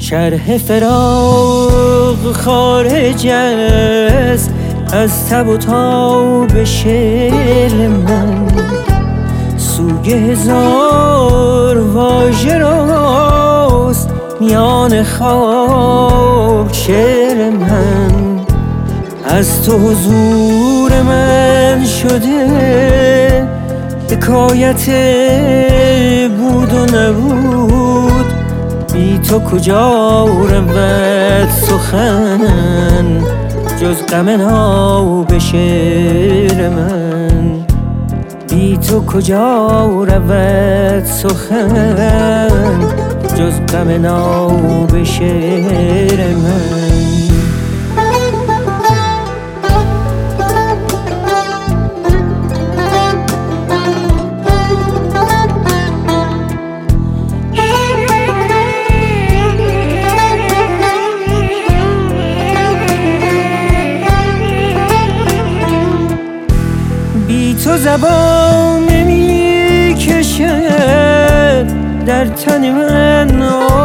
شرح فراق خارج است از تب و تاب شعر من. سوگ هزار واژه راست میان خاک شعر من. از تو حضور من شده حکایت بود و نبود. بی تو کجا رود سخن جز غم ناب شعر من. بی تو کجا رود سخن جز غم ناب شعر من. بی تو زبان نمی کشد در تن من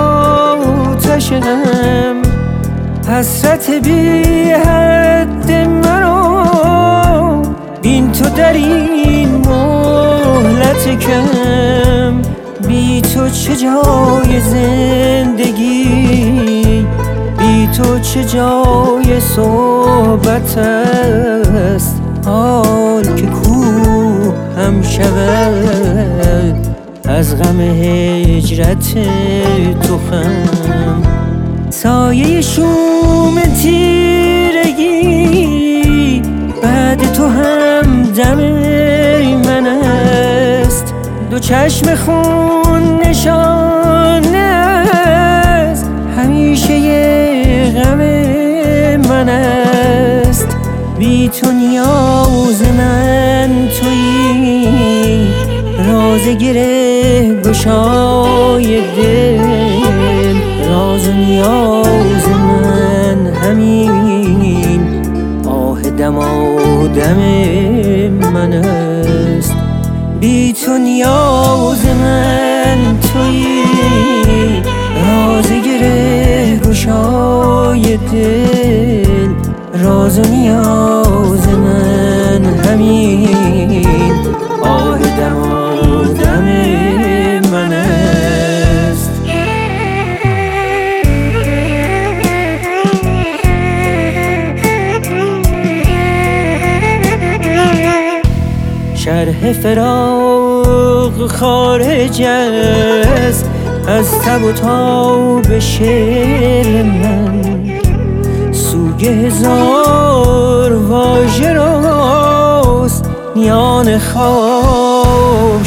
آتشم. حسرت بی حد مرا بین تو در این مهلت کم. بی تو چه جای زندگی، بی تو چه جای صحبت است. حال که کوه هم شود از غم هجرت تو خم. سایه شوم تیرگی بعد تو هم دم من است. دو چشم خون نشانه است همیشه یه غم من است. بی تو نیاز من تویی، راز گره گشای دل. راز و نیاز من همین آه دمادم من است. بی تو نیاز من تویی، راز گره گشای دل. راز و نیاز من همین آه دمادم من است. شرح فراق خارج است از تب و تاب شعر من. سوگ هزار واژه راست میان خاک